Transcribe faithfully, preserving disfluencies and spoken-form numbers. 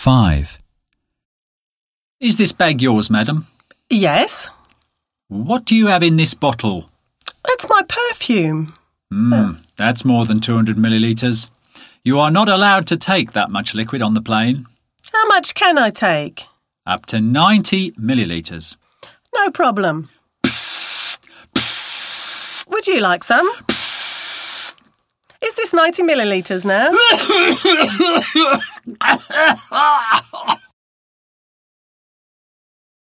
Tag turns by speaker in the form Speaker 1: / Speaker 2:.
Speaker 1: five. Is this bag yours, madam?
Speaker 2: Yes.
Speaker 1: What do you have in this bottle?
Speaker 2: That's my perfume.
Speaker 1: Hmm, that's more than two hundred millilitres. You are not allowed to take that much liquid on the plane.
Speaker 2: How much can I take?
Speaker 1: Up to ninety millilitres.
Speaker 2: No problem. Would you like some? Is this ninety millilitres now?